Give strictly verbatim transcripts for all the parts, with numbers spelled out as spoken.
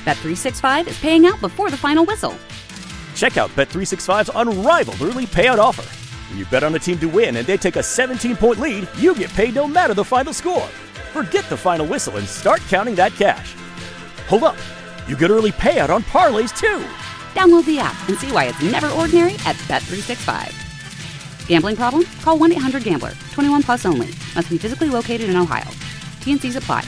Bet three sixty-five is paying out before the final whistle. Check out Bet three sixty-five's unrivaled early payout offer. When you bet on a team to win and they take a seventeen-point lead, you get paid no matter the final score. Forget the final whistle and start counting that cash. Hold up. You get early payout on parlays, too. Download the app and see why it's never ordinary at Bet three sixty-five. Gambling problem? Call one eight hundred gambler. twenty-one plus only. Must be physically located in Ohio. T N Cs apply.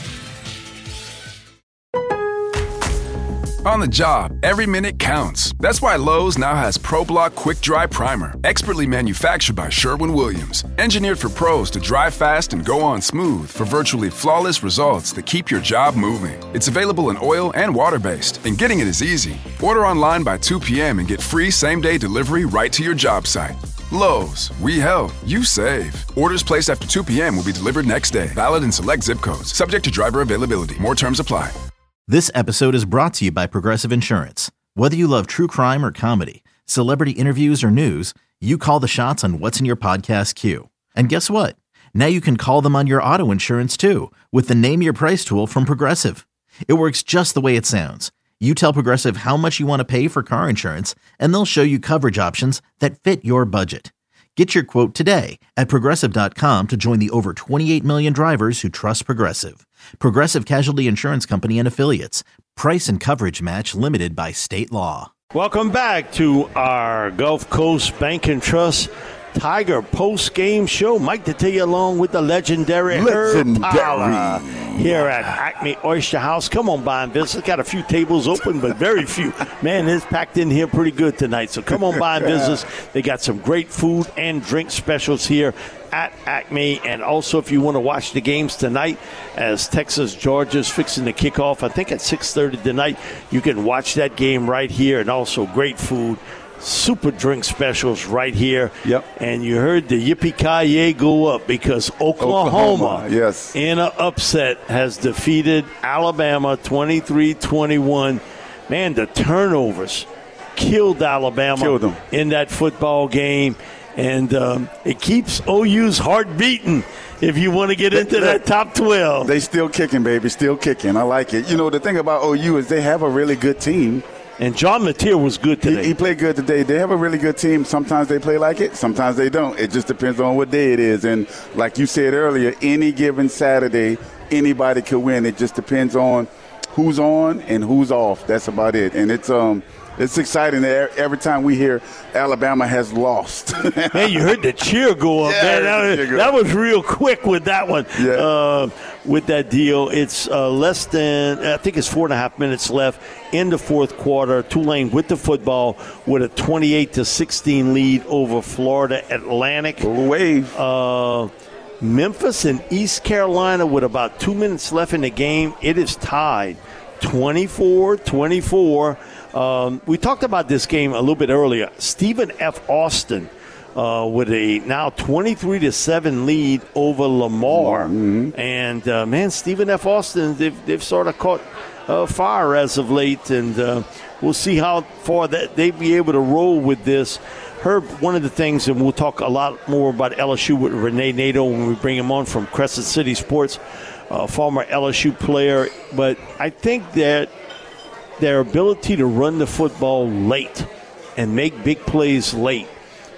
On the job, every minute counts. That's why Lowe's now has ProBlock Quick Dry Primer, expertly manufactured by Sherwin-Williams. Engineered for pros to dry fast and go on smooth for virtually flawless results that keep your job moving. It's available in oil and water-based, and getting it is easy. Order online by two p.m. and get free same-day delivery right to your job site. Lowe's, we help, you save. Orders placed after two p.m. will be delivered next day. Valid in select zip codes. Subject to driver availability. More terms apply. This episode is brought to you by Progressive Insurance. Whether you love true crime or comedy, celebrity interviews or news, you call the shots on what's in your podcast queue. And guess what? Now you can call them on your auto insurance too with the Name Your Price tool from Progressive. It works just the way it sounds. You tell Progressive how much you want to pay for car insurance, and they'll show you coverage options that fit your budget. Get your quote today at Progressive dot com to join the over twenty-eight million drivers who trust Progressive. Progressive Casualty Insurance Company and Affiliates. Price and coverage match limited by state law. Welcome back to our Gulf Coast Bank and Trust Tiger post-game show. Mike Detillier along with the legendary, legendary. Herb Tyler here at Acme Oyster House. Come on by and visit. Got a few tables open, but very few. Man, it's packed in here pretty good tonight. So come on by and visit. They got some great food and drink specials here at Acme. And also, if you want to watch the games tonight, as Texas Georgia's fixing to kick off, I think at six thirty tonight, you can watch that game right here. And also great food. Super drink specials right here. Yep. And you heard the yippee-ki-yay go up because Oklahoma, Oklahoma yes. in an upset, has defeated Alabama twenty-three twenty-one. Man, the turnovers killed Alabama killed them. in that football game. And um, it keeps O U's heart beating if you want to get into they, that top twelve. They still kicking, baby, still kicking. I like it. You know, the thing about O U is they have a really good team. And John Mateer was good today. He, he played good today. They have a really good team. Sometimes they play like it. Sometimes they don't. It just depends on what day it is. And like you said earlier, any given Saturday, anybody could win. It just depends on who's on and who's off. That's about it. And it's um it's exciting that every time we hear Alabama has lost. Man, you heard the cheer go up. Yeah, man. That, was, that was real quick with that one. Yeah. Uh, with that deal, it's uh, less than, I think it's four and a half minutes left in the fourth quarter. Tulane with the football with a twenty-eight to sixteen lead over Florida Atlantic. Wave. Uh, Memphis and East Carolina with about two minutes left in the game. It is tied twenty-four twenty-four. Um, we talked about this game a little bit earlier. Stephen F. Austin uh, with a now twenty-three to seven lead over Lamar. Mm-hmm. And, uh, man, Stephen F. Austin, they've, they've sort of caught uh, fire as of late. And uh, we'll see how far that they be able to roll with this. Herb, one of the things, and we'll talk a lot more about L S U with Renee Nato when we bring him on from Crescent City Sports, uh, former L S U player. But I think that their ability to run the football late and make big plays late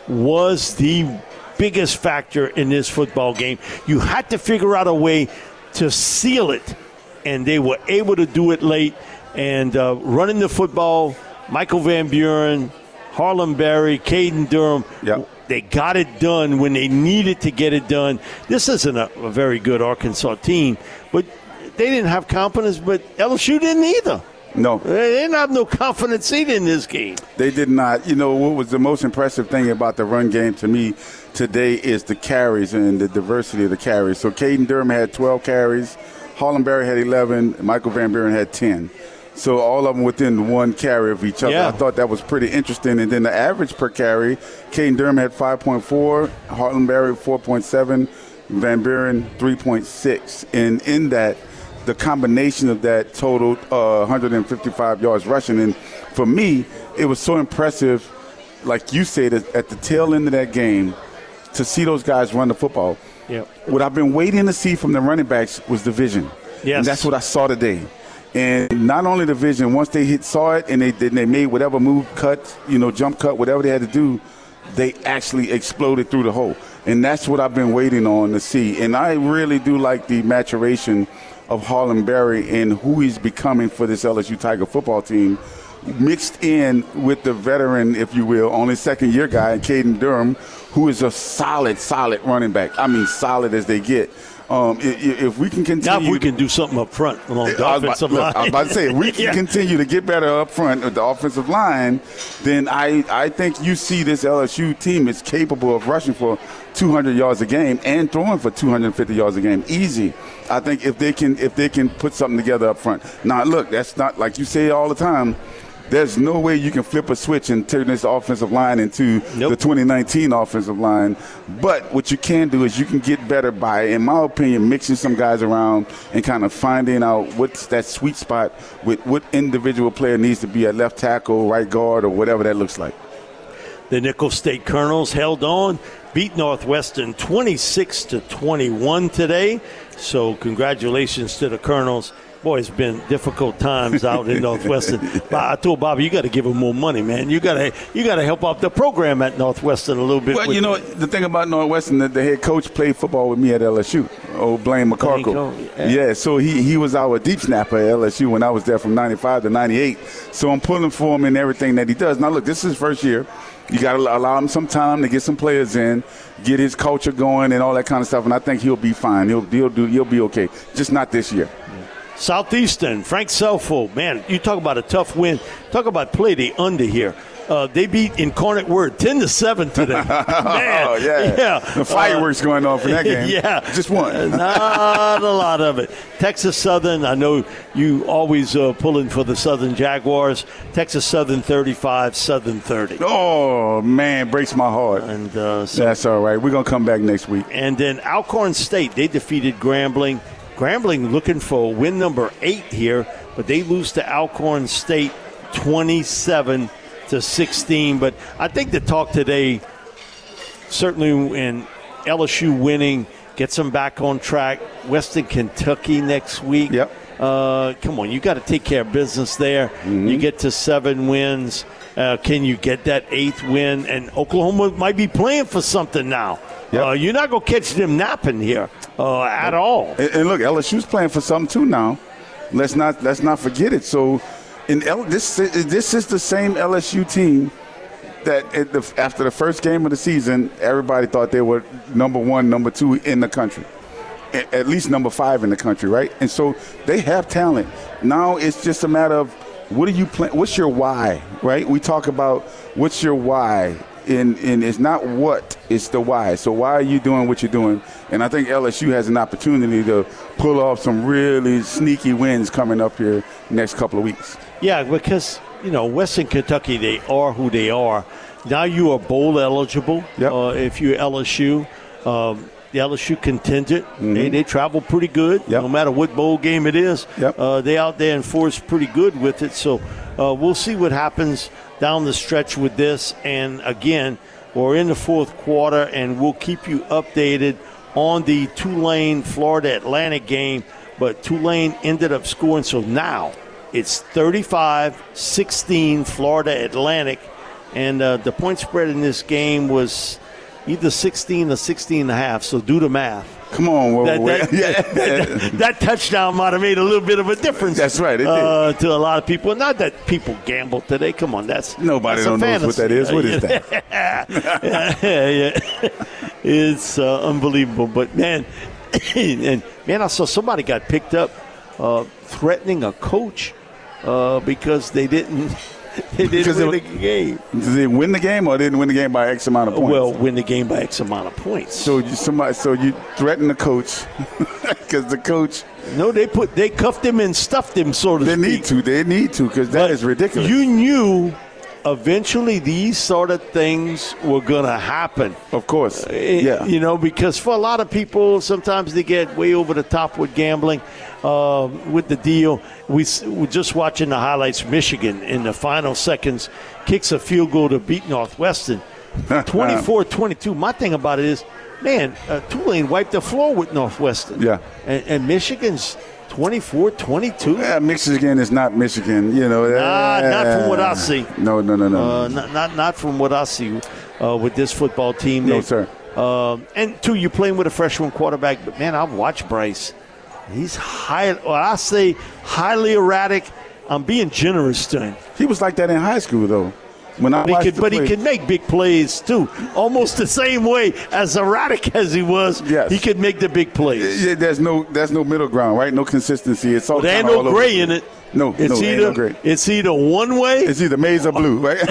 was the biggest factor in this football game. You had to figure out a way to seal it, and they were able to do it late. And uh, running the football, Michael Van Buren, Harlem Berry, Caden Durham, yep. They got it done when they needed to get it done. This isn't a, a very good Arkansas team, but they didn't have confidence, but L S U didn't either. No. They didn't have no confidence either in this game. They did not. You know, what was the most impressive thing about the run game to me today is the carries and the diversity of the carries. So Caden Durham had twelve carries. Harlem Berry had eleven. Michael Van Buren had ten. So all of them within one carry of each other. Yeah. I thought that was pretty interesting. And then the average per carry, Caden Durham had five point four, Harlem Berry four point seven, Van Buren three point six. And in that, the combination of that totaled uh, one hundred fifty-five yards rushing. And for me, it was so impressive, like you said, at the tail end of that game, to see those guys run the football. Yep. What I've been waiting to see from the running backs was the vision. Yes. And that's what I saw today. And not only the vision, once they hit, saw it and they then they made whatever move, cut, you know, jump cut, whatever they had to do, they actually exploded through the hole. And that's what I've been waiting on to see. And I really do like the maturation of Harlon Berry and who he's becoming for this L S U Tiger football team, mixed in with the veteran, if you will, only second-year guy, Caden Durham, who is a solid, solid running back. I mean, solid as they get. Um, if, if we can continue, now if we can do something up front along the I was offensive about, line. I was about to say, if we can yeah. continue to get better up front with the offensive line, then I, I think you see this L S U team is capable of rushing for two hundred yards a game and throwing for two hundred fifty yards a game. Easy. I think if they can if they can put something together up front. Now, look, that's not like you say all the time. There's no way you can flip a switch and turn this offensive line into nope. the twenty nineteen offensive line. But what you can do is you can get better by, in my opinion, mixing some guys around and kind of finding out what's that sweet spot with what individual player needs to be at left tackle, right guard, or whatever that looks like. The Nicholls State Colonels held on, beat Northwestern twenty-six to twenty-one today. So congratulations to the Colonels. Boy, it's been difficult times out in Northwestern. But I told Bobby, you got to give them more money, man. You got to you got to help out the program at Northwestern a little bit. Well, you know, the thing about Northwestern, the, the head coach played football with me at L S U, old Blaine McCarkle. Yeah. yeah, so he, he was our deep snapper at L S U when I was there from ninety-five to ninety-eight. So I'm pulling for him in everything that he does. Now, look, this is his first year. You got to allow him some time to get some players in, get his culture going and all that kind of stuff, and I think he'll be fine. He'll, he'll, do, he'll be okay, just not this year. Southeastern, Frank Selfo, man, you talk about a tough win. Talk about play the under here. Uh, they beat Incarnate Word ten to seven today. Man, oh, yeah. yeah. The fireworks uh, going on for that game. Yeah. Just one. Not a lot of it. Texas Southern, I know you always uh, pulling for the Southern Jaguars. Texas Southern thirty-five, Southern thirty. Oh, man, breaks my heart. And uh, so, That's all right. We're going to come back next week. And then Alcorn State, they defeated Grambling. Grambling looking for win number eight here, but they lose to Alcorn State twenty-seven to sixteen. But I think the talk today, certainly in L S U winning, gets them back on track. Western Kentucky next week. Yep. Uh, come on, you got to take care of business there. Mm-hmm. You get to seven wins. Uh, can you get that eighth win? And Oklahoma might be playing for something now. Yep. Uh, you're not going to catch them napping here uh, at all. And, and look, L S U's playing for something too now. Let's not let's not forget it. So, in L, this this is the same L S U team that at the, after the first game of the season, everybody thought they were number one, number two in the country, at, at least number five in the country, right? And so they have talent. Now it's just a matter of what are you playing? What's your why, right? We talk about what's your why. And, and it's not what, it's the why. So why are you doing what you're doing? And I think L S U has an opportunity to pull off some really sneaky wins coming up here next couple of weeks. Yeah, because, you know, Western Kentucky, they are who they are. Now you are bowl eligible yep. uh, if you're L S U. Um, the L S U contingent, mm-hmm. they, they travel pretty good, yep. no matter what bowl game it is. Yep. Uh, they out there and force pretty good with it. So uh, we'll see what happens down the stretch with this. And, again, we're in the fourth quarter, and we'll keep you updated on the Tulane Florida Atlantic game. But Tulane ended up scoring, so now it's thirty-five sixteen Florida Atlantic. And uh, the point spread in this game was either sixteen or sixteen and a half, so do the math. Come on. Whoa, that, that, yeah. that, that touchdown might have made a little bit of a difference. That's right. It uh, did. To a lot of people. Not that people gamble today. Come on. that's Nobody that's don't know what that is. What is that? yeah, yeah. It's uh, unbelievable. But, man, and man, I saw somebody got picked up uh, threatening a coach uh, because they didn't – They didn't because win they, the game. Did they win the game or didn't win the game by X amount of points? Well, win the game by X amount of points. So you somebody, so you threaten the coach because the coach. No, they put they cuffed him and stuffed him, so to they speak. They need to. They need to because that but is ridiculous. You knew eventually these sort of things were going to happen. Of course. Uh, yeah. You know, because for a lot of people, sometimes they get way over the top with gambling. Uh, with the deal, we we're just watching the highlights. Michigan in the final seconds kicks a field goal to beat Northwestern, twenty-four twenty-two. My thing about it is, man, uh, Tulane wiped the floor with Northwestern. Yeah, and, and Michigan's twenty-four twenty-two? Yeah, Michigan is not Michigan, you know. Nah, not from what I see. No, no, no, no. Uh, not, not not from what I see uh, with this football team. No, they, sir. Um, and, two, you're playing with a freshman quarterback. But, man, I've watched Bryce. He's high. Well, I say highly erratic. I'm being generous to him. He was like that in high school, though. When I But, he watched could, the but he play- could make big plays, too. Almost the same way as erratic as he was, Yes. he could make the big plays. Yeah, there's no there's no middle ground, right? No consistency. It's all But there ain't kinda no all over gray the in place. it. No, It's no, ain't either no gray. it's either one way, It's either maize or blue, right?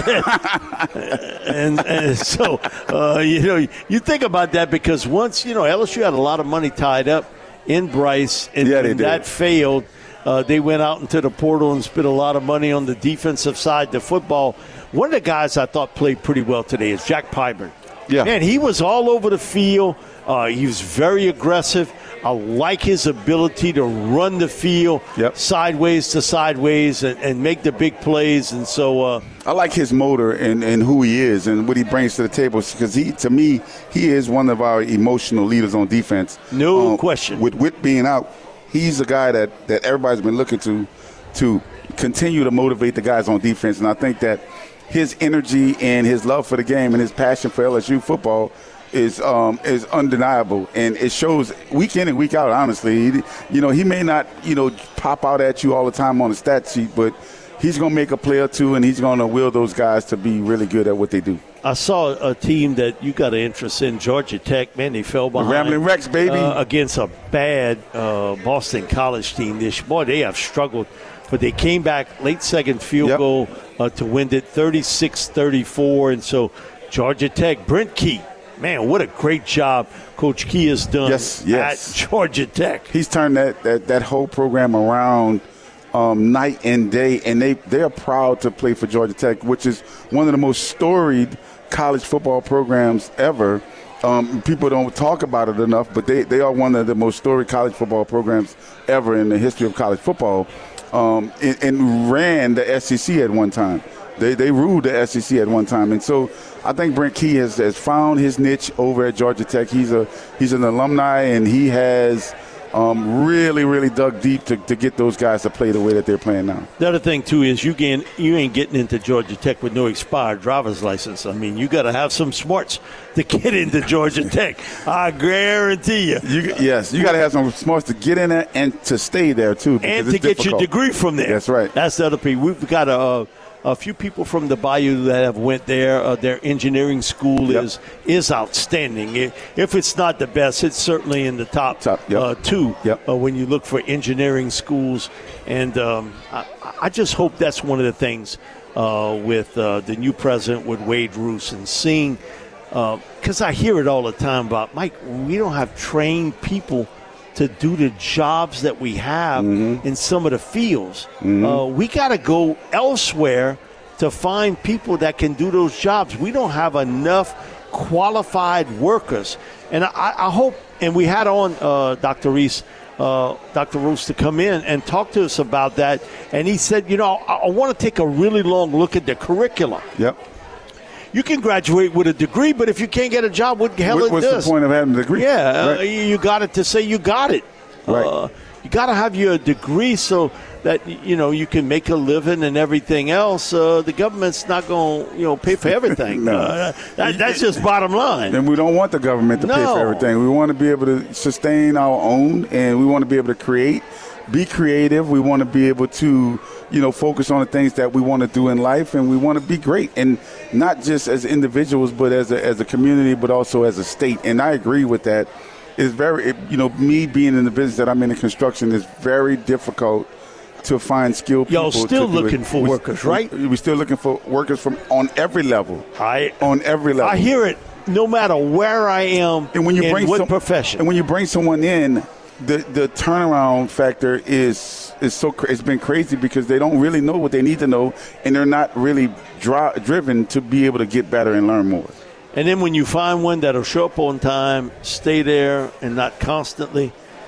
and, and so uh, you know you think about that because once you know L S U had a lot of money tied up in Bryce, and Yeah, they when did. that failed, uh, they went out into the portal and spent a lot of money on the defensive side of football. One of the guys I thought played pretty well today is Jack Pyburn. Yeah. Man, he was all over the field. Uh, he was very aggressive. I like his ability to run the field Yep. sideways to sideways and, and make the big plays. And so, uh, I like his motor and, and who he is and what he brings to the table because he, to me, he is one of our emotional leaders on defense. No Um, question. With Witt being out, he's a guy that, that everybody's been looking to to continue to motivate the guys on defense. And I think that his energy and his love for the game and his passion for L S U football is um, is undeniable, and it shows week in and week out. Honestly, he, you know, he may not you know pop out at you all the time on the stat sheet, but he's going to make a play or two, and he's going to will those guys to be really good at what they do. I saw a team that you got an interest in, Georgia Tech. Man, they fell behind. Rambling Rex, baby. Uh, against a bad uh, Boston College team. This boy, they have struggled, but they came back late second field Yep. goal uh, to win it thirty-six thirty-four. And so Georgia Tech, Brent Key, man, what a great job Coach Key has done Yes, yes. at Georgia Tech. He's turned that, that, that whole program around um, night and day, and they, they're proud to play for Georgia Tech, which is one of the most storied college football programs ever. Um, people don't talk about it enough, but they, they are one of the most storied college football programs ever in the history of college football, um, and, and ran the S E C at one time. They they ruled the S E C at one time, and so I think Brent Key has, has found his niche over at Georgia Tech. He's a he's an alumni, and he has um, really really dug deep to, to get those guys to play the way that they're playing now. The other thing, too, is you, gain, you ain't getting into Georgia Tech with no expired driver's license. I mean, you got to have some smarts to get into Georgia Tech. I guarantee you. You, yes, you got to have some smarts to get in there and to stay there, too. because And to it's get difficult. your degree from there. That's right. That's the other piece. We've got a, a few people from the Bayou that have went there. Uh, their engineering school Yep. is is outstanding. If it's not the best, it's certainly in the top, Top, yep. uh, two Yep. uh, when you look for engineering schools. And um, I, I just hope that's one of the things uh, with uh, the new president, with Wade Roos, and seeing because uh, I hear it all the time about, Mike, we don't have trained people to do the jobs that we have Mm-hmm. in some of the fields. Uh, we got to go elsewhere to find people that can do those jobs. We don't have enough qualified workers. And I, I hope, and we had on uh, Doctor Reese, uh, Doctor Roos to come in and talk to us about that. And he said, you know, I, I want to take a really long look at the curriculum. Yep. You can graduate with a degree, but if you can't get a job, what the hell What, it what's does? the point of having a degree? Yeah, uh, Right. you got it to say you got it. Right. Uh, you got to have your degree so that you know you can make a living and everything else. Uh, the government's not going to you know pay for everything. No. uh, that, that's just bottom line. And we don't want the government to pay No. for everything. We want to be able to sustain our own, and we want to be able to create, be creative. We want to be able to, you know, focus on the things that we want to do in life, and we want to be great, and not just as individuals, but as a, as a community, but also as a state. And I agree with that. It's very, it, you know, me being in the business that I'm in, in construction, is very difficult to find skilled people. Y'all still to do it. looking for We- workers, right? We're still looking for workers from on every level. I On every level. I hear it no matter where I am And when you in bring what some, profession. and when you bring someone in, the the turnaround factor is is so cra- it's been crazy because they don't really know what they need to know, and they're not really dri- driven to be able to get better and learn more. And then when you find one that'll show up on time, stay there, and not constantly,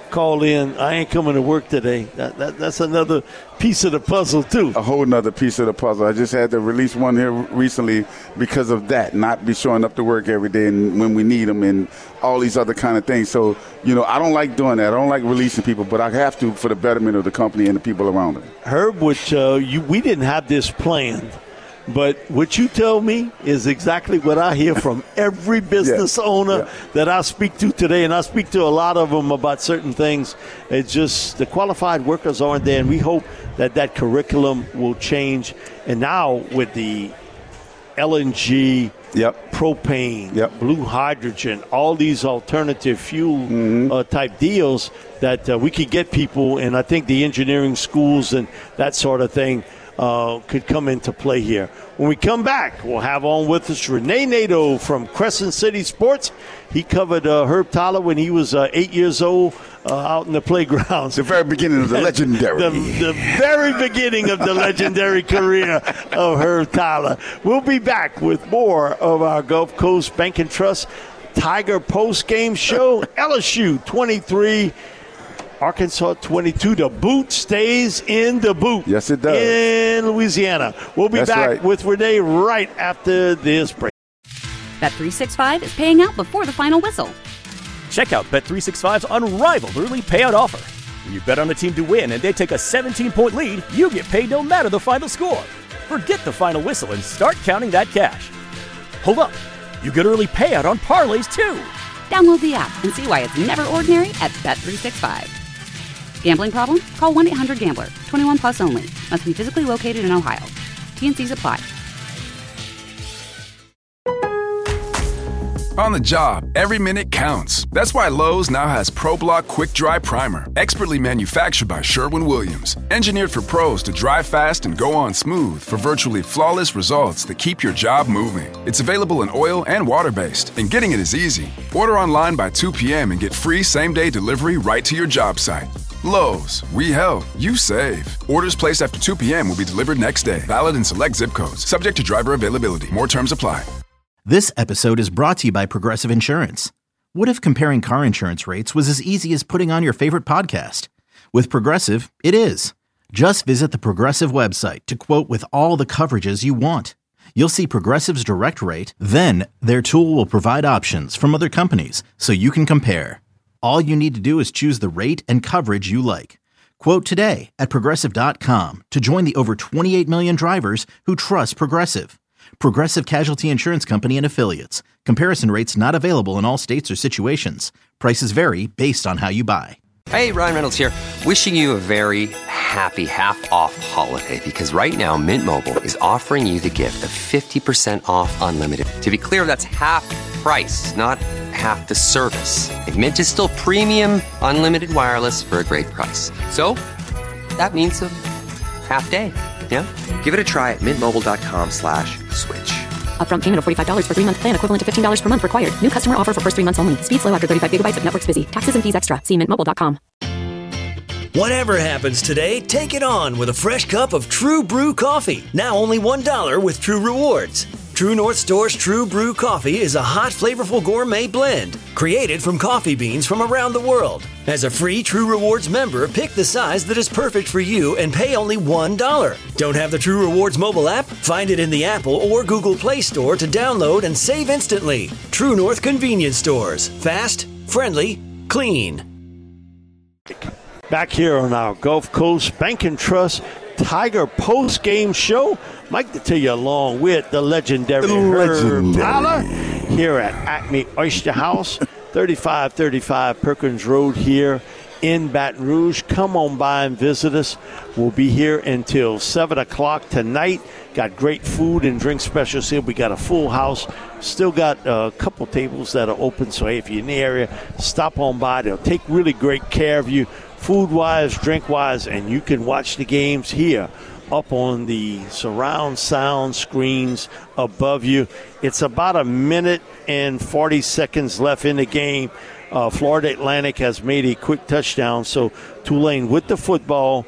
call in, I ain't coming to work today. That, that, that's another piece of the puzzle, too. A whole nother piece of the puzzle. I just had to release one here recently because of that, not be showing up to work every day and when we need them and all these other kind of things. So, you know, I don't like doing that. I don't like releasing people, but I have to for the betterment of the company and the people around it. Herb, which uh, you, we didn't have this planned. But what you tell me is exactly what I hear from every business yeah. owner yeah. that I speak to today, and I speak to a lot of them about certain things. It's just the qualified workers aren't there, and we hope that that curriculum will change. And now with the L N G, yep. propane, yep. blue hydrogen, all these alternative fuel mm-hmm. uh, type deals that uh, we could get people, and I think the engineering schools and that sort of thing Uh, could come into play here. When we come back, we'll have on with us Renee Nato from Crescent City Sports. He covered uh, Herb Tyler when he was uh, eight years old uh, out in the playgrounds. The very beginning of the legendary. the, the very beginning of the legendary career of Herb Tyler. We'll be back with more of our Gulf Coast Bank and Trust Tiger post-game show. L S U twenty-three. Arkansas twenty-two. The boot stays in the boot. Yes, it does. In Louisiana. We'll be That's back right. with Renee right after this break. Bet three sixty-five is paying out before the final whistle. Check out Bet three sixty-five's unrivaled early payout offer. When you bet on a team to win and they take a seventeen-point lead, you get paid no matter the final score. Forget the final whistle and start counting that cash. Hold up. You get early payout on parlays, too. Download the app and see why it's never ordinary at Bet three sixty-five. Gambling problem? Call one eight hundred gambler. twenty-one plus only. Must be physically located in Ohio. T N Cs apply. On the job, every minute counts. That's why Lowe's now has ProBlock Quick Dry Primer, expertly manufactured by Sherwin-Williams. Engineered for pros to dry fast and go on smooth for virtually flawless results that keep your job moving. It's available in oil and water-based, and getting it is easy. Order online by two p.m. and get free same-day delivery right to your job site. Lowe's, we help, you save. Orders placed after two p.m. will be delivered next day. Valid in select zip codes. Subject to driver availability. More terms apply. This episode is brought to you by Progressive Insurance. What if comparing car insurance rates was as easy as putting on your favorite podcast? With Progressive, it is. Just visit the Progressive website to quote with all the coverages you want. You'll see Progressive's direct rate, then their tool will provide options from other companies so you can compare. All you need to do is choose the rate and coverage you like. Quote today at Progressive dot com to join the over twenty-eight million drivers who trust Progressive. Progressive Casualty Insurance Company and Affiliates. Comparison rates not available in all states or situations. Prices vary based on how you buy. Hey, Ryan Reynolds here. Wishing you a very happy half-off holiday because right now Mint Mobile is offering you the gift of fifty percent off unlimited. To be clear, that's half price, not half the service. And Mint is still premium unlimited wireless for a great price. So that means a half day. Yeah? Give it a try at mintmobile.com slash switch. Upfront payment of forty-five dollars for three-month plan equivalent to fifteen dollars per month required. New customer offer for first three months only. Speed slow after thirty-five gigabytes if network's busy. Taxes and fees extra. See mint mobile dot com. Whatever happens today, take it on with a fresh cup of True Brew coffee. Now only one dollar with True Rewards. True North Store's True Brew coffee is a hot, flavorful gourmet blend created from coffee beans from around the world. As a free True Rewards member, pick the size that is perfect for you and pay only one dollar. Don't have the True Rewards mobile app? Find it in the Apple or Google Play Store to download and save instantly. True North Convenience Stores. Fast, friendly, clean. Back here on our Gulf Coast Bank and Trust Tiger post-game show. Mike to tell you along with the legendary, the legendary. Herb Tyler here at Acme Oyster House, thirty-five thirty-five Perkins Road here in Baton Rouge. Come on by and visit us. We'll be here until seven o'clock tonight. Got great food and drink specials here. We got a full house. Still got a couple tables that are open, so hey, if you're in the area, stop on by. They'll take really great care of you, food-wise, drink-wise, and you can watch the games here up on the surround sound screens above you. It's about a minute and forty seconds left in the game. Uh, Florida Atlantic has made a quick touchdown, so Tulane with the football,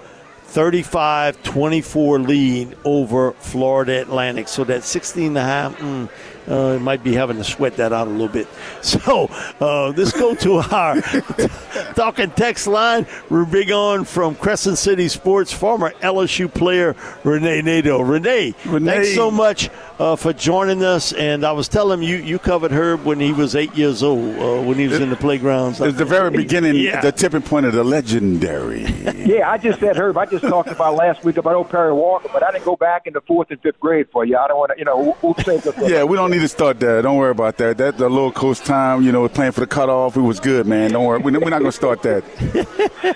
thirty-five twenty-four lead over Florida Atlantic. So that sixteen and a half, mm, uh, might be having to sweat that out a little bit. So uh, let's go to our talking text line. We're big on from Crescent City Sports, former L S U player Renee Nadeau. Renee, Renee. thanks so much uh, for joining us. And I was telling him you, you covered Herb when he was eight years old, uh, when he was it, in the playgrounds. It's the very beginning, yeah. the tipping point of the legendary. Yeah, I just said Herb. I just talked about last week about old Perry Walker, but I didn't go back into fourth and fifth grade for you. I don't want to, you know, we'll, we'll save the Yeah, we don't need to start there. Don't worry about that. That the little coach time, you know, playing for the cutoff, it was good, man. Don't worry. We're not going to start that.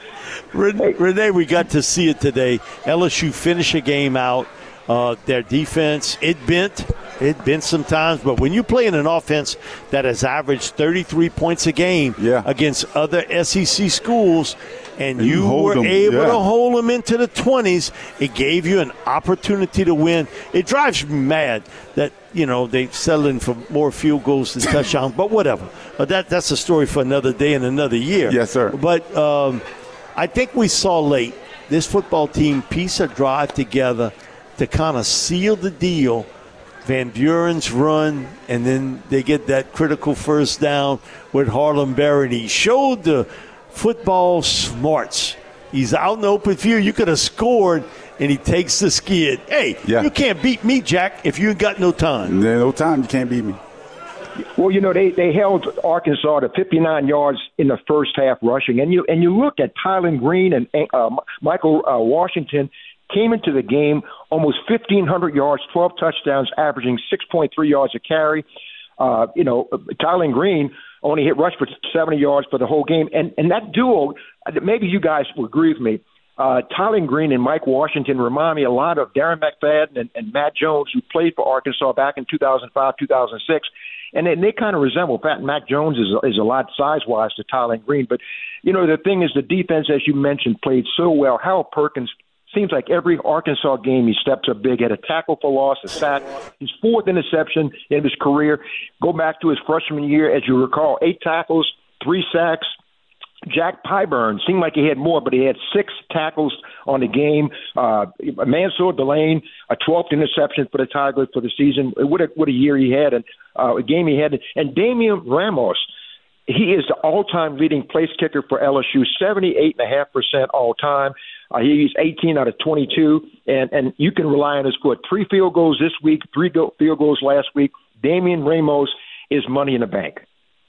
Renee, we got to see it today. L S U finish a game out. Uh, their defense, it bent. It bent sometimes. But when you play in an offense that has averaged thirty-three points a game yeah. against other S E C schools, and, and you, you were them. able yeah. to hold them into the twenties, it gave you an opportunity to win. It drives me mad that, you know, they settle in for more field goals than touchdowns. But whatever. But that that's a story for another day and another year. Yes, sir. But um, I think we saw late this football team piece a drive together to kind of seal the deal. Van Buren's run, and then they get that critical first down with Harlem Barry. And he showed the football smarts. He's out in the open field. You could have scored, and he takes the skid. Hey, yeah. you can't beat me, Jack, if you ain't got no time. There's no time. You can't beat me. Well, you know, they, they held Arkansas to fifty-nine yards in the first half rushing. And you and you look at Tylen Green and uh, Michael uh, Washington came into the game almost fifteen hundred yards, twelve touchdowns, averaging six point three yards a carry. Uh, you know, Tylen Green only hit rush for seventy yards for the whole game. And, and that duo, maybe you guys will agree with me, uh, Tylen Green and Mike Washington remind me a lot of Darren McFadden and, and Matt Jones, who played for Arkansas back in two thousand five, two thousand six. And they, they kind of resemble. Pat Mac Jones is, is a lot size-wise to Tylen Green. But, you know, the thing is the defense, as you mentioned, played so well. Harold Perkins seems like every Arkansas game he steps up big, had a tackle for loss, a sack, his fourth interception in his career. Go back to his freshman year, as you recall, eight tackles, three sacks. Jack Pyburn seemed like he had more, but he had six tackles on the game. Uh, Mansour Delane, a twelfth interception for the Tigers for the season. What a, what a year he had, and uh, a game he had. And Damian Ramos, he is the all-time leading place kicker for L S U, seventy-eight point five percent all-time. Uh, he's eighteen out of twenty-two, and, and you can rely on his score. Three field goals this week, three go- field goals last week. Damian Ramos is money in the bank.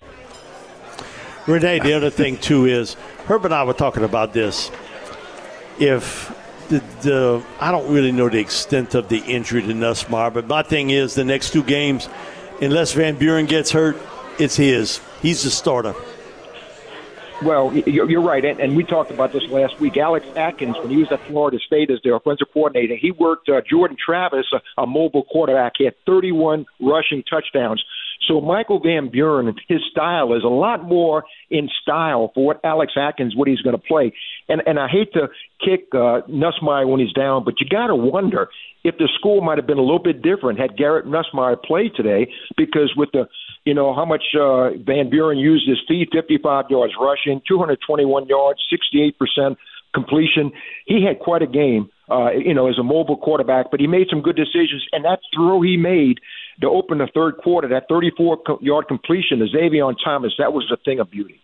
Renee, the other thing, too, is Herb and I were talking about this. If the, the I don't really know the extent of the injury to Nussmeier, but my thing is the next two games, unless Van Buren gets hurt, it's his. He's the starter. Well, you're right, and we talked about this last week. Alex Atkins, when he was at Florida State as their offensive coordinator, he worked uh, Jordan Travis, a, a mobile quarterback. He had thirty-one rushing touchdowns. So Michael Van Buren, his style is a lot more in style for what Alex Atkins, what he's going to play. And and I hate to kick uh, Nussmeier when he's down, but you got to wonder if the score might have been a little bit different had Garrett Nussmeier played today, because with the, you know, how much uh, Van Buren used his feet, fifty-five yards rushing, two hundred twenty-one yards, sixty-eight percent completion. He had quite a game, uh, you know, as a mobile quarterback, but he made some good decisions. And that throw he made to open the third quarter, that thirty-four-yard completion to Xavier Thomas, that was a thing of beauty.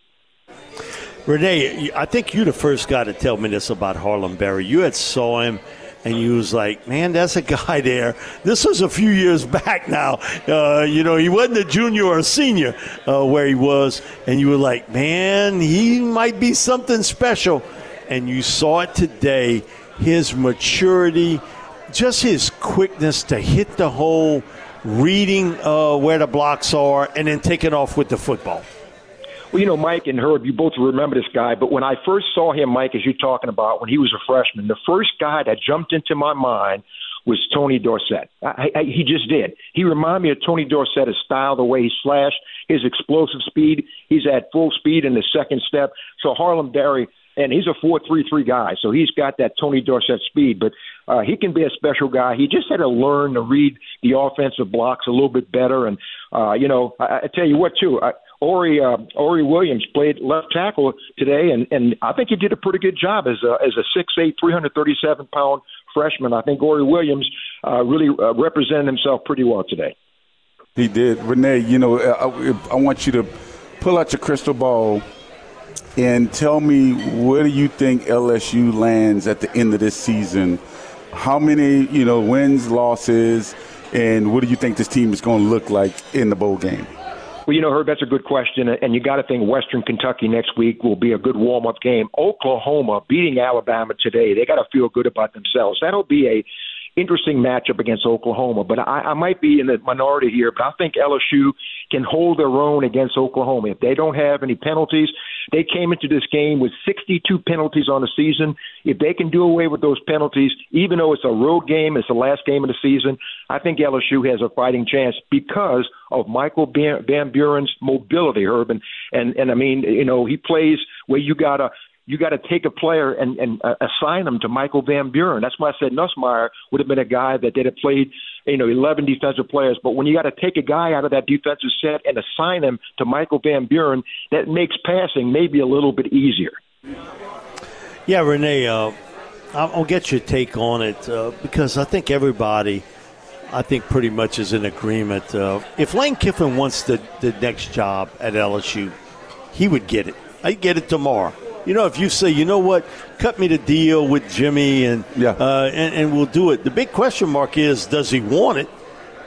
Renee, I think you're the first guy to tell me this about Harlem Barry. You had saw him, and you was like, man, that's a guy there. This was a few years back now. Uh, you know, he wasn't a junior or a senior uh, where he was, and you were like, man, he might be something special. And you saw it today, his maturity, just his quickness to hit the hole, reading uh, where the blocks are, and then taking off with the football. Well, you know, Mike and Herb, you both remember this guy, but when I first saw him, Mike, as you're talking about, when he was a freshman, the first guy that jumped into my mind was Tony Dorsett. I, I, he just did. He reminded me of Tony Dorsett, his style, the way he slashed, his explosive speed. He's at full speed in the second step. So Harlem Barry, and he's a four three three guy, so he's got that Tony Dorsett speed, but uh, he can be a special guy. He just had to learn to read the offensive blocks a little bit better. And, uh, you know, I, I tell you what, too, I, Ori uh, Ori Williams played left tackle today, and, and I think he did a pretty good job as a, as a six eight, three hundred thirty-seven pound freshman. I think Ori Williams uh, really uh, represented himself pretty well today. He did. Renee, you know, I, I want you to pull out your crystal ball and tell me, where do you think L S U lands at the end of this season? How many, you know, wins, losses, and what do you think this team is going to look like in the bowl game? Well, you know, Herb, that's a good question, and you got to think Western Kentucky next week will be a good warm-up game. Oklahoma beating Alabama today, they got to feel good about themselves. That'll be a interesting matchup against Oklahoma, but I, I might be in the minority here, but I think L S U can hold their own against Oklahoma. If they don't have any penalties, they came into this game with sixty-two penalties on the season. If they can do away with those penalties, even though it's a road game, it's the last game of the season, I think L S U has a fighting chance because of Michael Van Buren's mobility, Herb. And, and, and I mean, you know, he plays where you got to You got to take a player and, and uh, assign him to Michael Van Buren. That's why I said Nussmeier would have been a guy that they'd have played, you know, eleven defensive players. But when you got to take a guy out of that defensive set and assign him to Michael Van Buren, that makes passing maybe a little bit easier. Yeah, Renee, uh, I'll get your take on it uh, because I think everybody, I think pretty much is in agreement. Uh, if Lane Kiffin wants the, the next job at L S U, he would get it. I'd get it tomorrow. You know, if you say, you know what, cut me the deal with Jimmy and, yeah. uh, and and we'll do it. The big question mark is, does he want it?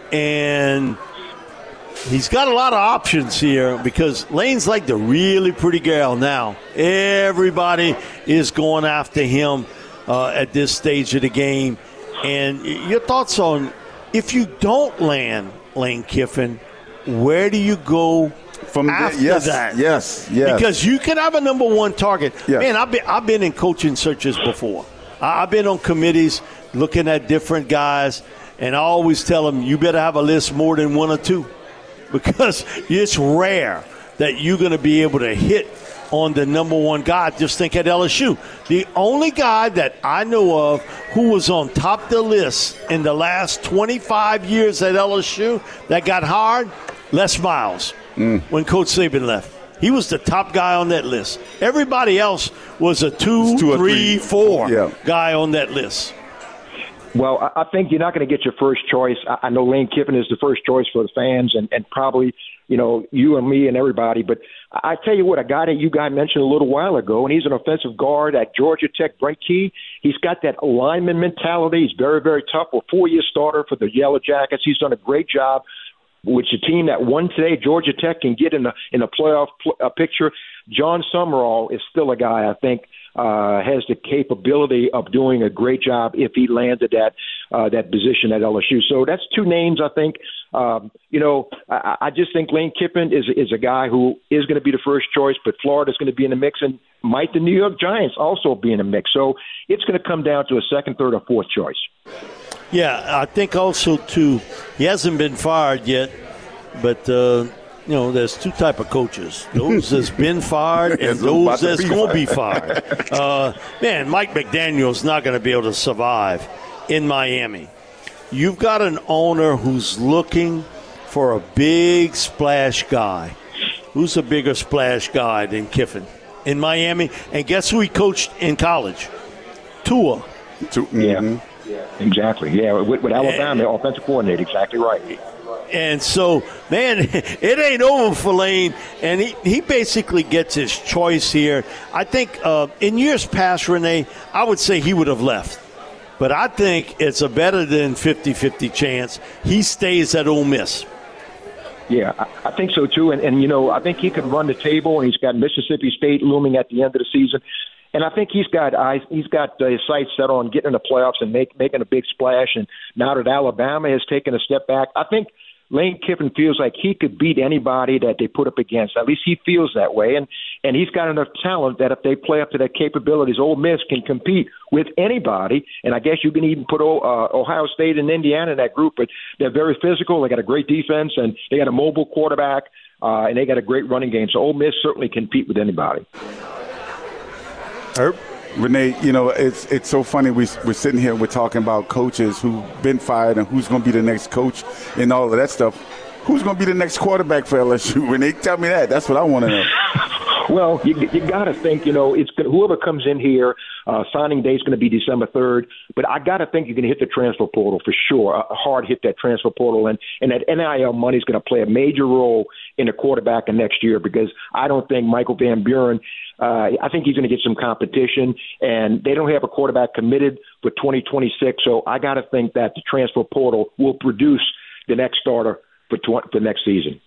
And he's got a lot of options here because Lane's like the really pretty girl now. Everybody is going after him uh, at this stage of the game. And your thoughts on, if you don't land Lane Kiffin, where do you go From after the, yes, that? Yes, yes. Because you can have a number one target. Yes. Man, I've been, I've been in coaching searches before. I've been on committees looking at different guys, and I always tell them, you better have a list more than one or two because it's rare that you're going to be able to hit on the number one guy. Just think at L S U. The only guy that I know of who was on top of the list in the last twenty-five years at L S U that got hired, Les Miles. Mm. When Coach Saban left. He was the top guy on that list. Everybody else was a two, two three, three, four yeah. guy on that list. Well, I think you're not going to get your first choice. I know Lane Kiffin is the first choice for the fans and, and probably, you know, you and me and everybody. But I tell you what, a guy that you guys mentioned a little while ago, and he's an offensive guard at Georgia Tech, Brent Key. He's got that lineman mentality. He's very, very tough. A four-year starter for the Yellow Jackets. He's done a great job. Which the team that won today, Georgia Tech, can get in the in a playoff pl- uh, picture. John Summerall is still a guy I think uh, has the capability of doing a great job if he landed that uh, that position at L S U. So that's two names I think. Um, you know, I, I just think Lane Kiffin is is a guy who is going to be the first choice, but Florida's going to be in the mix, and might the New York Giants also be in the mix. So it's going to come down to a second, third, or fourth choice. Yeah, I think also, too, he hasn't been fired yet, but, uh, you know, there's two type of coaches. Those that's been fired and those that's going to be fired. Uh, man, Mike McDaniel's not going to be able to survive in Miami. You've got an owner who's looking for a big splash guy. Who's a bigger splash guy than Kiffin in Miami? And guess who he coached in college? Tua. Yeah. Yeah, exactly. Yeah, with, with Alabama, the offensive coordinator, exactly right. And so, man, it ain't over for Lane, and he, he basically gets his choice here. I think uh, in years past, Renee, I would say he would have left. But I think it's a better than fifty-fifty chance he stays at Ole Miss. Yeah, I, I think so, too. And, and, you know, I think he could run the table, and he's got Mississippi State looming at the end of the season. And I think he's got eyes, he's got uh, his sights set on getting in the playoffs and make, making a big splash. And now that Alabama has taken a step back, I think Lane Kiffin feels like he could beat anybody that they put up against. At least he feels that way. And and he's got enough talent that if they play up to their capabilities, Ole Miss can compete with anybody. And I guess you can even put uh, Ohio State and Indiana in that group. But they're very physical. They got a great defense, and they got a mobile quarterback, uh, and they got a great running game. So Ole Miss certainly compete with anybody. Herb? Renee, you know, it's it's so funny. We, we're sitting here, we're talking about coaches who've been fired and who's going to be the next coach and all of that stuff. Who's going to be the next quarterback for L S U? Renee, tell me that. That's what I want to know. Well, you, you got to think, you know, it's gonna, whoever comes in here, uh, signing day is going to be December third. But I got to think you're going to hit the transfer portal for sure. A hard hit that transfer portal, and, and that N I L money is going to play a major role in the quarterback of next year, because I don't think Michael Van Buren. Uh, I think he's going to get some competition, and they don't have a quarterback committed for twenty twenty-six. So I got to think that the transfer portal will produce the next starter for tw- for next season.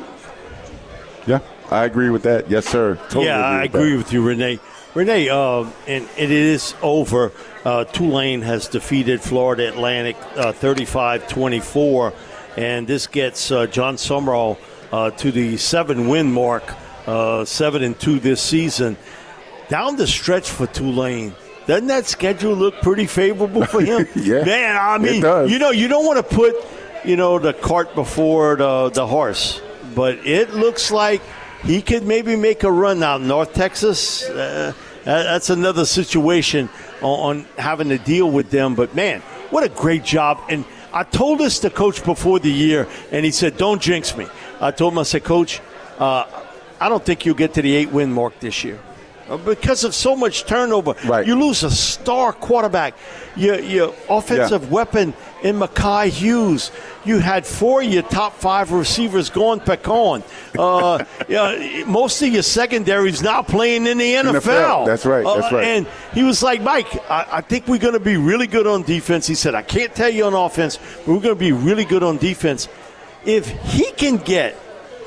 Yeah, I agree with that. Yes, sir. Totally yeah, I agree, agree with you, Renee. Renee, uh, and, and it is over. Uh, Tulane has defeated Florida Atlantic uh, thirty-five twenty-four, and this gets uh, John Sumrall uh, to the seven-win mark, uh, seven and two this season. Down the stretch for Tulane, doesn't that schedule look pretty favorable for him? Yeah, man. I mean, it does. you know, you don't want to put, you know, the cart before the the horse. But it looks like he could maybe make a run now. North Texas, uh, that's another situation on, on having to deal with them. But, man, what a great job. And I told this to Coach before the year, and he said, don't jinx me. I told him, I said, Coach, uh, I don't think you'll get to the eight-win mark this year. Because of so much turnover, right. You lose a star quarterback, your, your offensive yeah. weapon in Mekhi Hughes. You had four of your top five receivers going pecan. Uh, yeah, most of your secondaries now playing in the N F L. N F L. That's right. That's right. Uh, and he was like, Mike, I, I think we're going to be really good on defense. He said, I can't tell you on offense, but we're going to be really good on defense. If he can get,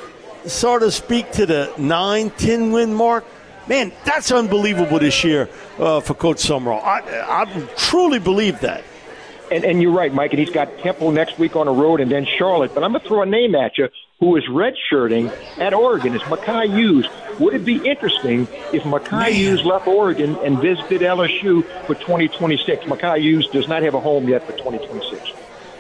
so to speak, to the nine, ten-win mark, man, that's unbelievable this year uh, for Coach Sumrall. I, I truly believe that. And, and you're right, Mike, and he's got Temple next week on the road and then Charlotte. But I'm going to throw a name at you who is redshirting at Oregon. It's Mekhi Hughes. Would it be interesting if Mekhi Hughes left Oregon and visited L S U for twenty twenty-six? Mekhi Hughes does not have a home yet for twenty twenty-six.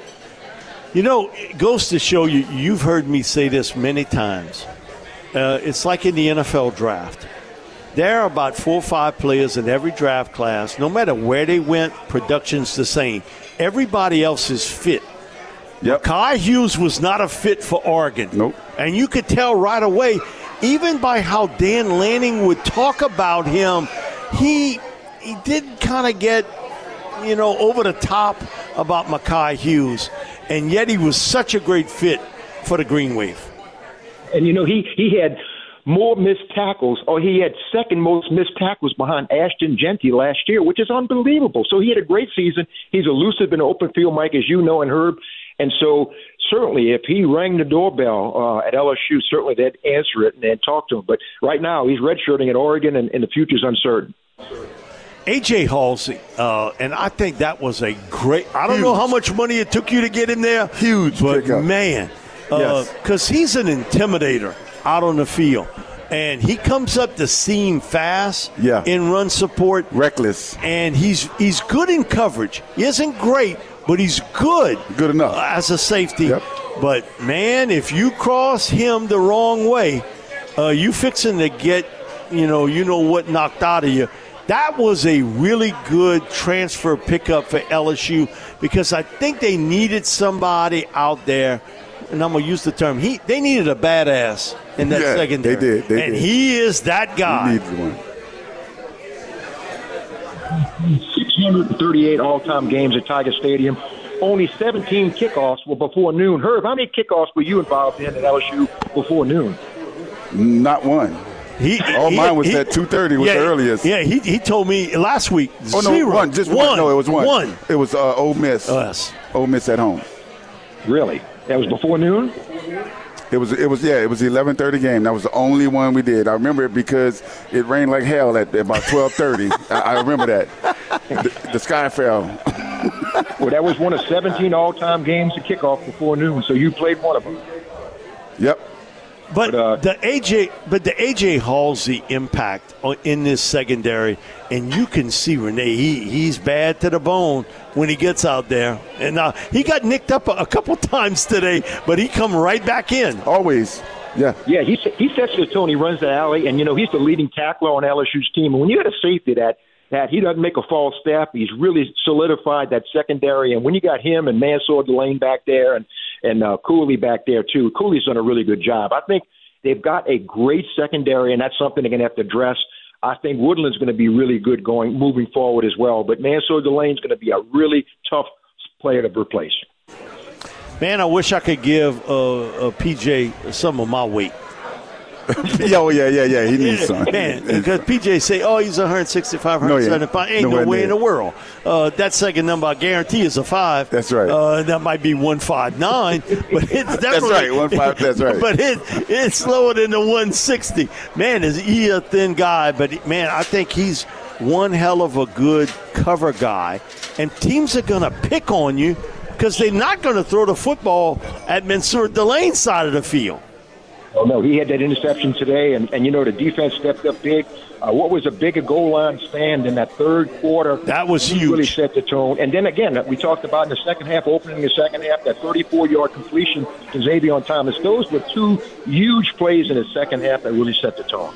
You know, it goes to show you, you've heard me say this many times. Uh, it's like in the N F L draft. There are about four or five players in every draft class. No matter where they went, production's the same. Everybody else is fit. Yep. Mekhi Hughes was not a fit for Oregon. Nope. And you could tell right away, even by how Dan Lanning would talk about him, he he did kind of get, you know, over the top about Mekhi Hughes. And yet he was such a great fit for the Green Wave. And, you know, he, he had more missed tackles, or he had second most missed tackles behind Ashton Genty last year, which is unbelievable. So he had a great season. He's elusive in the open field, Mike, as you know, and Herb. And so certainly if he rang the doorbell uh, at L S U, certainly they'd answer it and, and talk to him. But right now he's redshirting at Oregon, and, and the future's uncertain. A J Halsey, uh, and I think that was a great – I don't Huge. know how much money it took you to get him there. Huge But, pickup. man, because uh, yes. he's an intimidator out on the field. And he comes up the seam fast yeah. in run support. Reckless. And he's he's good in coverage. He isn't great, but he's good. Good enough. Uh, as a safety. Yep. But, man, if you cross him the wrong way, uh, you fixing to get, you know, you know what knocked out of you. That was a really good transfer pickup for L S U because I think they needed somebody out there, and I'm going to use the term, he they needed a badass in that yeah, secondary. They did. They and did. he is that guy. He needs one. six hundred thirty-eight all-time games at Tiger Stadium. Only seventeen kickoffs were before noon. Herb, how many kickoffs were you involved in at L S U before noon? Not one. He, All he, mine was he, at two thirty was yeah, the earliest. Yeah, he he told me last week, Oh, no, zero. one. Just one. one. No, it was one. One. It was uh, Ole Miss. Oh, yes. Ole Miss at home. Really? That was before noon? It was, it was, yeah, it was the eleven thirty game. That was the only one we did. I remember it because it rained like hell at about twelve thirty. I, I remember that. The, the sky fell. Well, that was one of seventeen all-time games at kickoff before noon, so you played one of them. Yep. But, But, uh, the A J, but the A J Halsey impact in this secondary, and you can see Renee. He he's bad to the bone when he gets out there, and uh, he got nicked up a, a couple times today, but he come right back in. Always, yeah. Yeah, he he sets the tone. He runs the alley, and you know he's the leading tackler on L S U's team. And when you got a safety that that he doesn't make a false step, he's really solidified that secondary. And when you got him and Mansour Delane back there, and and uh, Cooley back there too, Cooley's done a really good job. I think They've got a great secondary, and that's something they're going to have to address. I think Woodland's going to be really good going moving forward as well. But Mansour Delane's going to be a really tough player to replace. Man, I wish I could give uh, uh, P J some of my weight. Yo, yeah, yeah, yeah. He needs some. Man, because P J say, oh, he's one sixty-five, one seventy-five. No, yeah. Ain't no, no way in the world. Uh, that second number, I guarantee, is a five. That's right. Uh, that might be one fifty-nine, but it's definitely. That's right, one five, that's right. But it, it's slower than the one sixty. Man, is he a thin guy, but, man, I think he's one hell of a good cover guy. And teams are going to pick on you because they're not going to throw the football at Mansour Delane's side of the field. Oh, no, he had that interception today, and, and you know, the defense stepped up big. Uh, what was a bigger goal line stand in that third quarter? That was huge. Really set the tone. And then again, we talked about in the second half, opening the second half, that thirty-four-yard completion to Xavier Thomas. Those were two huge plays in the second half that really set the tone.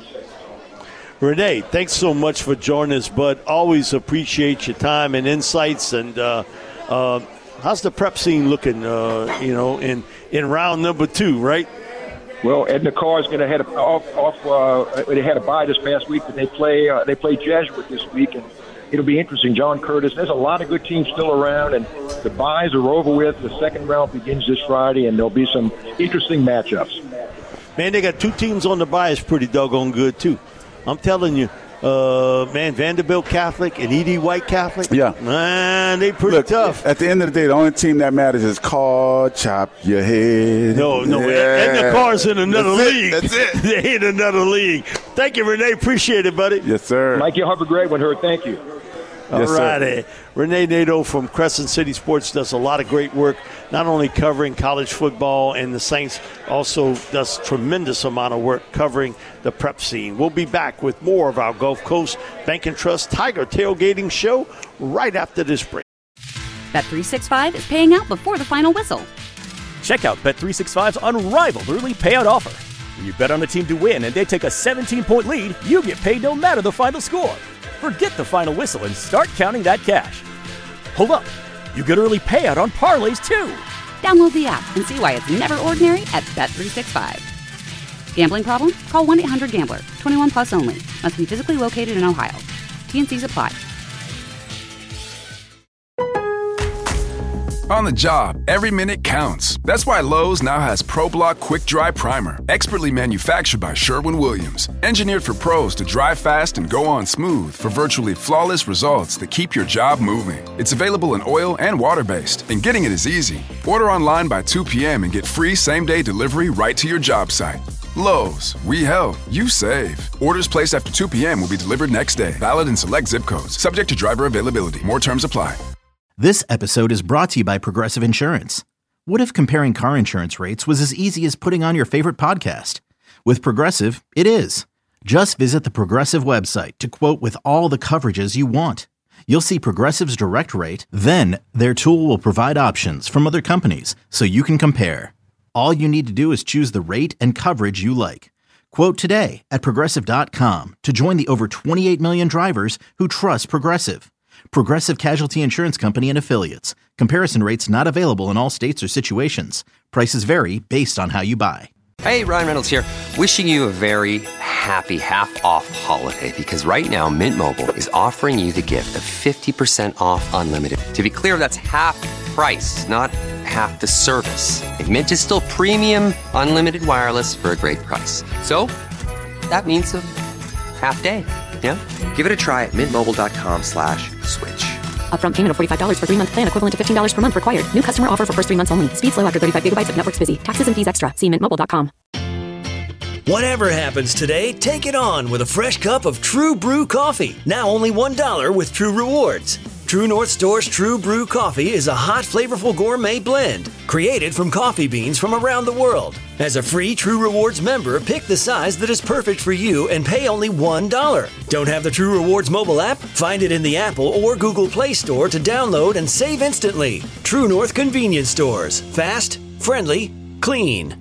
Renee, thanks so much for joining us, bud. Always appreciate your time and insights. And uh, uh, how's the prep scene looking, uh, you know, in, in round number two, right? Well, Edna Carr is going to head off. off uh, they had a bye this past week, but they play uh, they play Jesuit this week, and it'll be interesting. John Curtis. There's a lot of good teams still around, and the byes are over with. The second round begins this Friday, and there'll be some interesting matchups. Man, they got two teams on the bye. It's pretty doggone good too. I'm telling you. Uh, man, Vanderbilt Catholic and E D White Catholic. Yeah. Man, they pretty Look, tough. At the end of the day, the only team that matters is Carr, chop your head. No, no. Yeah. And the Carr's in another That's league. It. That's it. They're in another league. Thank you, Renee. Appreciate it, buddy. Yes, sir. Mike, you have a great one, Herb. Thank you. All righty. Renee Nadeau from Crescent City Sports does a lot of great work, not only covering college football and the Saints, also does tremendous amount of work covering the prep scene. We'll be back with more of our Gulf Coast Bank and Trust Tiger Tailgating Show right after this break. Bet three sixty-five is paying out before the final whistle. Check out Bet three sixty-five's unrivaled early payout offer. When you bet on a team to win and they take a seventeen-point lead, you get paid no matter the final score. Forget the final whistle and start counting that cash. Hold up. You get early payout on parlays, too. Download the app and see why it's never ordinary at Bet three sixty-five. Gambling problem? Call one eight hundred gambler. twenty-one plus only. Must be physically located in Ohio. T N Cs apply. On the job, every minute counts. That's why Lowe's now has ProBlock Quick Dry Primer, expertly manufactured by Sherwin-Williams. Engineered for pros to dry fast and go on smooth for virtually flawless results that keep your job moving. It's available in oil and water-based, and getting it is easy. Order online by two p.m. and get free same-day delivery right to your job site. Lowe's, we help, you save. Orders placed after two p.m. will be delivered next day. Valid in select zip codes. Subject to driver availability. More terms apply. This episode is brought to you by Progressive Insurance. What if comparing car insurance rates was as easy as putting on your favorite podcast? With Progressive, it is. Just visit the Progressive website to quote with all the coverages you want. You'll see Progressive's direct rate, then their tool will provide options from other companies so you can compare. All you need to do is choose the rate and coverage you like. Quote today at Progressive dot com to join the over twenty-eight million drivers who trust Progressive. Progressive Casualty Insurance Company and Affiliates. Comparison rates not available in all states or situations. Prices vary based on how you buy. Hey, Ryan Reynolds here. Wishing you a very happy half-off holiday because right now Mint Mobile is offering you the gift of fifty percent off unlimited. To be clear, that's half price, not half the service. And Mint is still premium unlimited wireless for a great price. So that means a half day. Yeah? Give it a try at mintmobile.com slash switch. Upfront payment of forty-five dollars for three-month plan equivalent to fifteen dollars per month required. New customer offer for first three months only. Speed slow after thirty-five gigabytes if network's busy. Taxes and fees extra. See mint mobile dot com. Whatever happens today, take it on with a fresh cup of True Brew coffee. Now only one dollar with True Rewards. True North Store's True Brew coffee is a hot, flavorful gourmet blend created from coffee beans from around the world. As a free True Rewards member, pick the size that is perfect for you and pay only one dollar. Don't have the True Rewards mobile app? Find it in the Apple or Google Play Store to download and save instantly. True North Convenience Stores. Fast, friendly, clean.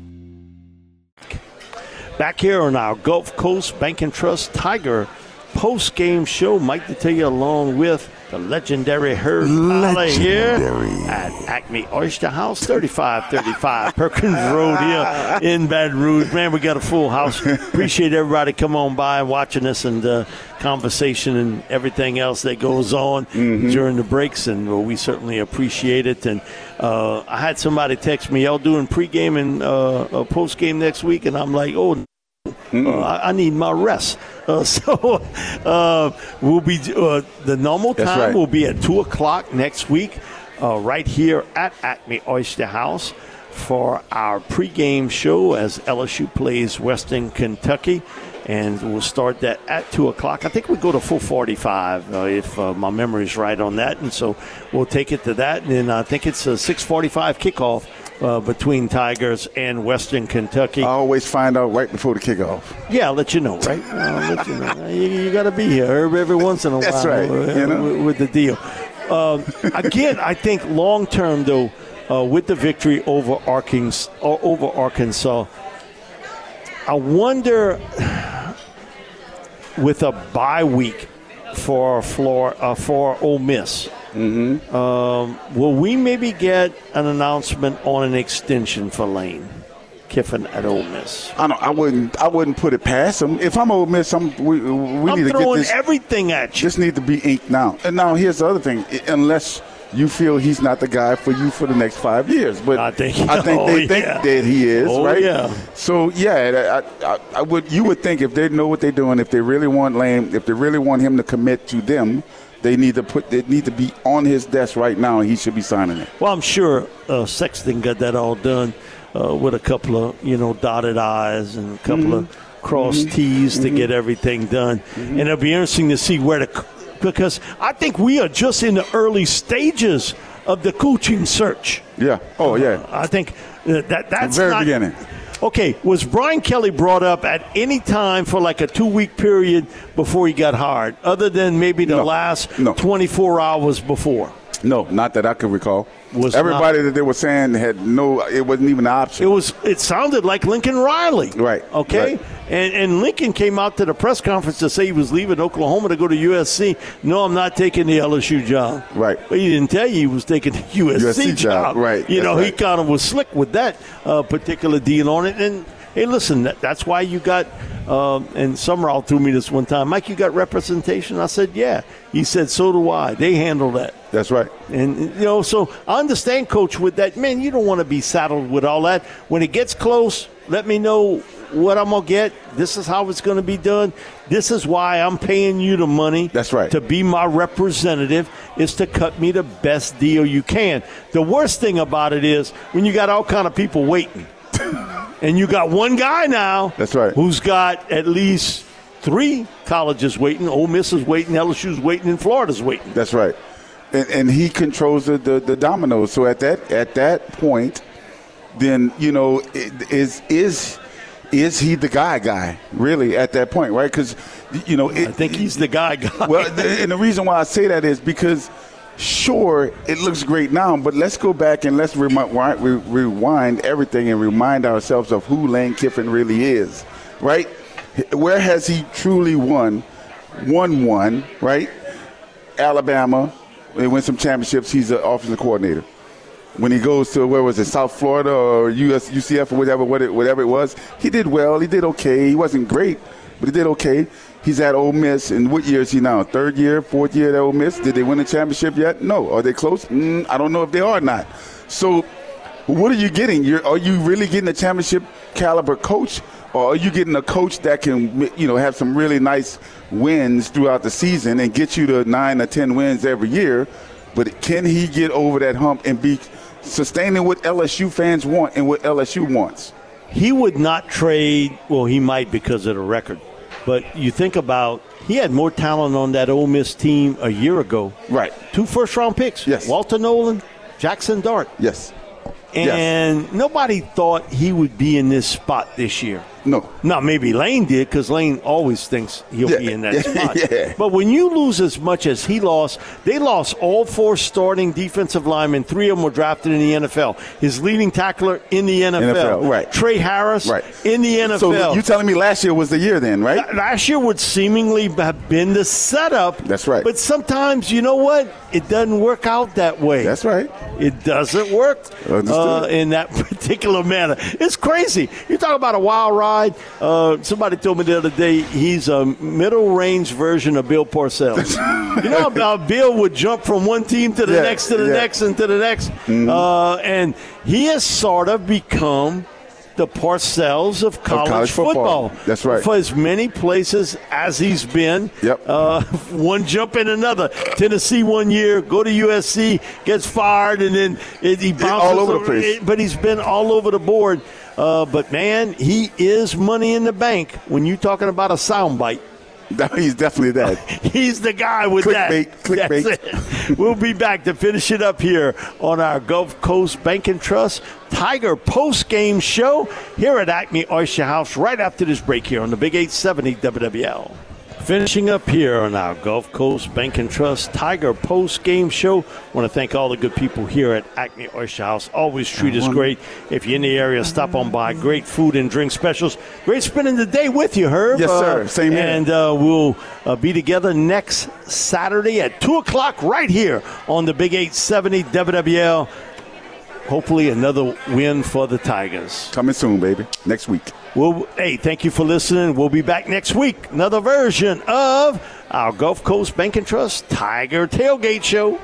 Back here on our Gulf Coast Bank and Trust Tiger post-game show, Mike Detillier along with the legendary Herb Tyler here at Acme Oyster House, thirty-five thirty-five Perkins Road here in Baton Rouge. Man, we got a full house. Appreciate everybody come on by and watching us and uh, conversation and everything else that goes on mm-hmm. during the breaks, and well, we certainly appreciate it. And uh, I had somebody text me, y'all doing pregame and uh, uh, postgame next week, and I'm like, oh, Uh, I, I need my rest. Uh, so uh, we'll be uh, the normal time right. will be at two o'clock next week, uh, right here at Acme Oyster House for our pregame show as L S U plays Western Kentucky, and we'll start that at two o'clock. I think we go to four forty-five uh, if uh, my memory is right on that, and so we'll take it to that. And then I think it's a six forty-five kickoff. Uh, between Tigers and Western Kentucky. I always find out right before the kickoff. Yeah, I'll let you know, right? I'll let you know. You, you got to be here every once in a That's while. That's right. Uh, you know? with, with the deal. Um, again, I think long term, though, uh, with the victory over Arkansas, over Arkansas, I wonder with a bye week for Florida, uh, for Ole Miss. Mm-hmm. Um, will we maybe get an announcement on an extension for Lane Kiffin at Ole Miss? I don't. I wouldn't. I wouldn't put it past him. If I'm Ole Miss, I'm, we, we I'm need to throwing get this, everything at you. This needs to be inked now. And now here's the other thing. Unless you feel he's not the guy for you for the next five years, but I think, I think oh, they yeah. think that he is, oh, right? Yeah. So yeah, I, I, I would. You would think if they know what they're doing, if they really want Lane, if they really want him to commit to them. They need to put. They need to be on his desk right now, and he should be signing it. Well, I'm sure uh, Sexton got that all done uh, with a couple of you know dotted I's and a couple mm-hmm. of cross mm-hmm. T's to mm-hmm. get everything done, mm-hmm. and it'll be interesting to see where the because I think we are just in the early stages of the coaching search. Yeah. Oh yeah. Uh, I think that that's the very not, beginning. Okay, was Brian Kelly brought up at any time for like a two-week period before he got hired, other than maybe the no, last no. twenty-four hours before? No, not that I could recall. Was Everybody not, that they were saying had no, it wasn't even an option. It was. It sounded like Lincoln Riley. Right. Okay. Right. And, and Lincoln came out to the press conference to say he was leaving Oklahoma to go to U S C. No, I'm not taking the L S U job. Right. But he didn't tell you he was taking the U S C, U S C job. job. Right. You That's know, right. he kind of was slick with that uh, particular deal on it. And, hey, listen, that, that's why you got um, – and Summerall threw me this one time. Mike, you got representation? I said, yeah. He said, so do I. They handle that. That's right. And, you know, so I understand, Coach, with that. Man, you don't want to be saddled with all that. When it gets close, let me know what I'm going to get. This is how it's going to be done. This is why I'm paying you the money. That's right. To be my representative is to cut me the best deal you can. The worst thing about it is when you got all kind of people waiting. And you got one guy now. That's right. Who's got at least three colleges waiting. Ole Miss is waiting. L S U's waiting. And Florida's waiting. That's right. And, and he controls the, the, the dominoes. So at that at that point, then, you know, is is is he the guy guy, really, at that point, right? Because, you know. It, I think he's the guy guy. Well, and the reason why I say that is because, sure, it looks great now, but let's go back and let's rewind, rewind everything and remind ourselves of who Lane Kiffin really is, right? Where has he truly won? Won one, right? Alabama, they win some championships. He's an offensive coordinator. When he goes to, where was it, South Florida or U S, U C F or whatever, whatever it was, he did well. He did okay. He wasn't great, but he did okay. He's at Ole Miss, and what year is he now? Third year, fourth year at Ole Miss? Did they win a championship yet? No. Are they close? Mm, I don't know if they are or not. So what are you getting? You're, are you really getting a championship caliber coach, or are you getting a coach that can, you know, have some really nice wins throughout the season and get you to nine or ten wins every year? But can he get over that hump and be sustaining what L S U fans want and what L S U wants? He would not trade. Well, he might because of the record. But you think about, he had more talent on that Ole Miss team a year ago. Right. Two first-round picks. Yes. Walter Nolan, Jackson Dart. Yes. And yes. nobody thought he would be in this spot this year. No. No, maybe Lane did, because Lane always thinks he'll yeah. be in that yeah. spot. yeah. But when you lose as much as he lost, they lost all four starting defensive linemen. Three of them were drafted in the N F L. His leading tackler in the N F L. N F L, right. Trey Harris right. in the N F L. So you're telling me last year was the year then, right? Last year would seemingly have been the setup. That's right. But sometimes, you know what? It doesn't work out that way. That's right. It doesn't work uh, in that particular manner. It's crazy. You talk about a wild ride. Uh, somebody told me the other day he's a middle-range version of Bill Parcells. You know how Bill would jump from one team to the yeah, next, to the yeah. next, and to the next? Mm-hmm. Uh, and he has sort of become the Parcells of college, of college football. football. That's right. For as many places as he's been. Yep. Uh, one jump in another. Tennessee one year, go to U S C, gets fired, and then it, he bounces all over the place. It, but he's been all over the board. Uh, but, man, he is money in the bank when you're talking about a soundbite. He's definitely that. He's the guy with clickbait, that. Clickbait. That's it. We'll be back to finish it up here on our Gulf Coast Bank and Trust Tiger post-game show here at Acme Oyster House right after this break here on the Big eight seventy W W L. Finishing up here on our Gulf Coast Bank and Trust Tiger post-game show. I want to thank all the good people here at Acme Oyster House. Always treat us great. If you're in the area, stop on by. Great food and drink specials. Great spending the day with you, Herb. Yes, sir. Uh, Same here. And uh, we'll uh, be together next Saturday at two o'clock right here on the Big eight seventy W W L. Hopefully another win for the Tigers. Coming soon, baby. Next week. Well, hey, thank you for listening. We'll be back next week. Another version of our Gulf Coast Bank and Trust Tiger Tailgate Show.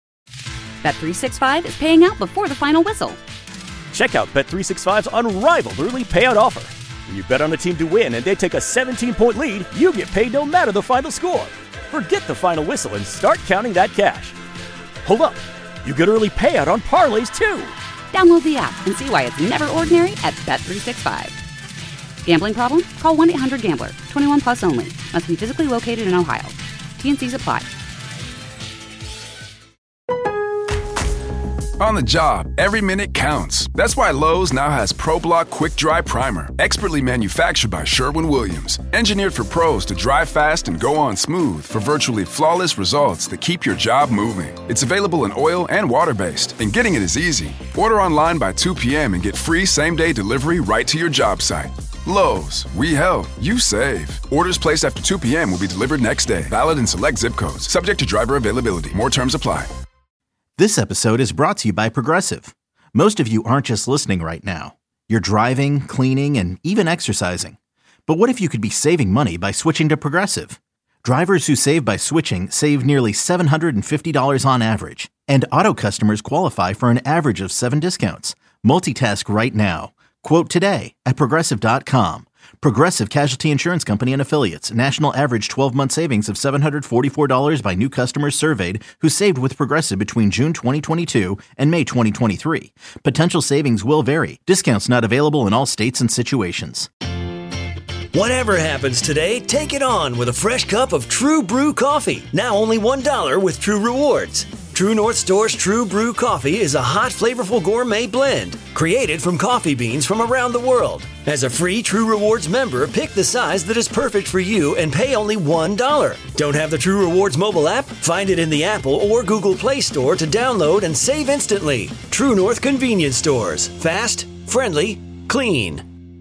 Bet three sixty-five is paying out before the final whistle. Check out Bet three sixty-five's unrivaled early payout offer. When you bet on a team to win and they take a seventeen-point lead, you get paid no matter the final score. Forget the final whistle and start counting that cash. Hold up. You get early payout on parlays, too. Download the app and see why it's never ordinary at Bet three sixty-five. Gambling problem? Call one eight hundred gambler. twenty-one plus only. Must be physically located in Ohio. T N Cs apply. On the job, every minute counts. That's why Lowe's now has ProBlock Quick Dry Primer, expertly manufactured by Sherwin-Williams. Engineered for pros to dry fast and go on smooth for virtually flawless results that keep your job moving. It's available in oil and water-based, and getting it is easy. Order online by two p.m. and get free same-day delivery right to your job site. Lowe's, we help, you save. Orders placed after two p.m. will be delivered next day. Valid in select zip codes. Subject to driver availability. More terms apply. This episode is brought to you by Progressive. Most of you aren't just listening right now. You're driving, cleaning, and even exercising. But what if you could be saving money by switching to Progressive? Drivers who save by switching save nearly seven hundred fifty dollars on average. And auto customers qualify for an average of seven discounts. Multitask right now. Quote today at Progressive dot com. Progressive Casualty Insurance Company and Affiliates. National average twelve-month savings of seven hundred forty-four dollars by new customers surveyed who saved with Progressive between June twenty twenty-two and May twenty twenty-three. Potential savings will vary. Discounts not available in all states and situations. Whatever happens today, take it on with a fresh cup of True Brew coffee. Now only one dollar with True Rewards. True North Store's True Brew Coffee is a hot, flavorful gourmet blend created from coffee beans from around the world. As a free True Rewards member, pick the size that is perfect for you and pay only one dollar. Don't have the True Rewards mobile app? Find it in the Apple or Google Play Store to download and save instantly. True North Convenience Stores. Fast, friendly, clean.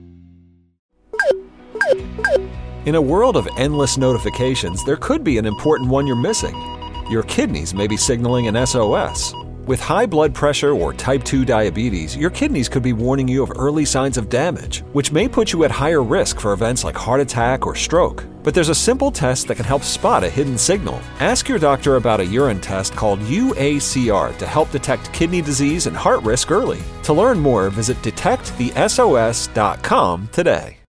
In a world of endless notifications, there could be an important one you're missing. Your kidneys may be signaling an S O S. With high blood pressure or type two diabetes, your kidneys could be warning you of early signs of damage, which may put you at higher risk for events like heart attack or stroke. But there's a simple test that can help spot a hidden signal. Ask your doctor about a urine test called U A C R to help detect kidney disease and heart risk early. To learn more, visit detect the S O S dot com today.